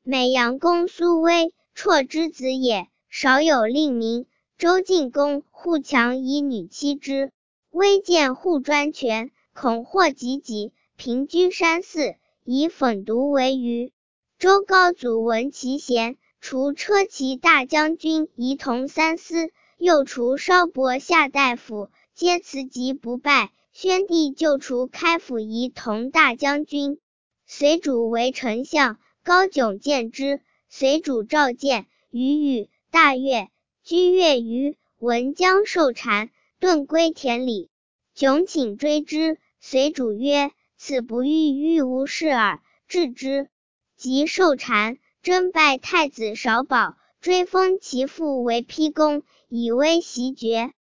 美阳公苏威，绰之子也，少有令名。周进公护强以女妻之，微见护专权，恐祸及己，平居山寺，以粉毒为鱼。周高祖闻其贤，除车骑大将军仪同三司，又除稍伯下大夫，皆辞疾不拜。宣帝就除开府仪同大将军，随主为丞相。高炯见之，随主召见，于宇、大悦，居越于文江受禅，遁归田里。炯请追之，随主曰：此不欲无事耳，治之。即受禅，征拜太子少保，追封其父为丕公，以威袭爵。